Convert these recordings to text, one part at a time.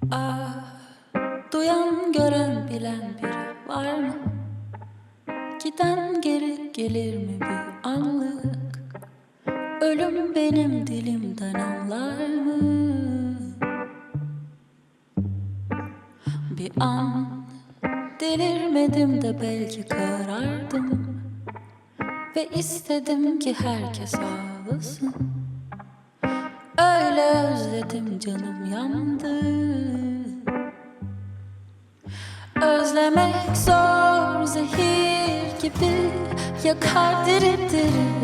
Ah, duyan gören bilen biri var mı? Giden geri gelir mi bir anlık? Ölüm benim dilimden anlar mı? Bir an delirmedim de belki karardım ve istedim ki herkes ağlasın. Öyle özledim, canım yandı. Özlemek zor, zehir gibi yakar diri diri.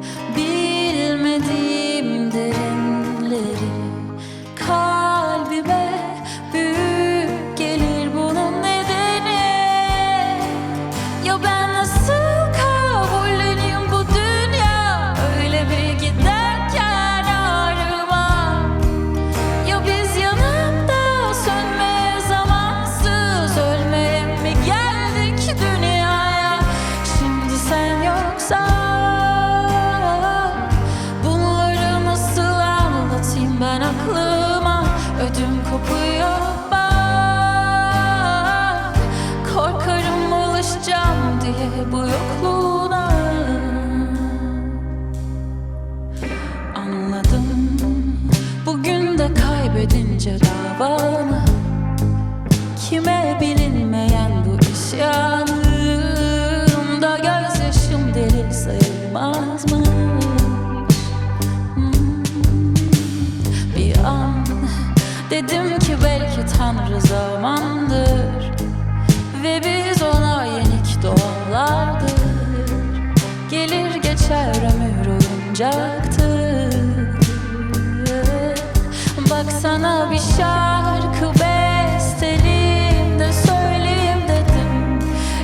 Bilmediğim derinleri kalbime büyük gelir, bunun nedeni. Ya ben nasıl kabulleneyim bu dünya öyle bir giderken ağrıma? Ya biz yanımda sönmeye, zamansız ölmeye mi geldik dünyaya? Şimdi sen yoksa bunları nasıl anlatayım ben aklıma? Ödüm kopuyor bak, korkarım alışacağım diye bu yokluğuna. Anladım bugün de kaybedince davanı, kime bilinmeyen bu isyanımda gözyaşım deli sayılmaz mı? Bir an dedim ki belki Tanrı zamandır ve biz ona yenik doğarlardır. Gelir geçer ömür oyuncaktır. Baksana bir şarkı besteleyeyim de söyleyeyim dedim,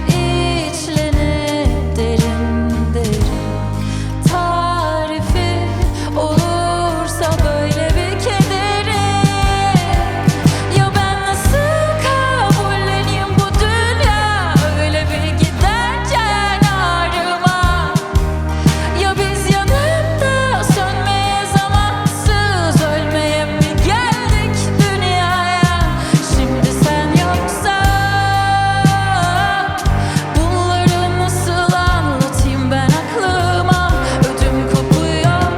İçlenip derin derin. Tarifi olursa böyle bir kederi. Ya ben nasıl kabulleneyim bu dünya öyle bir giderken ağrıma? Ya biz yanımda sönmeye, zamansız ölmeye mi geldik dünyaya? Şimdi sen yoksa bunları nasıl anlatayım ben aklıma? Ödüm kopuyor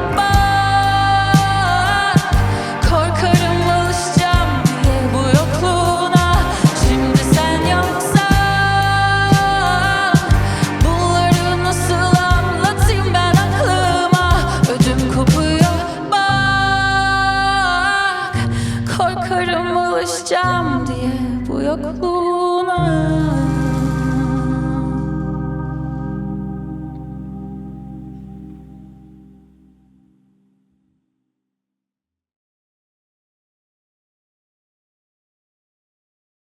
bak, korkarım alışacağım diye bu yokluğuna. Şimdi sen yoksa bunları nasıl anlatayım ben aklıma? Ödüm kopuyor bak, korkarım alışacağım diye bu yokluğuna.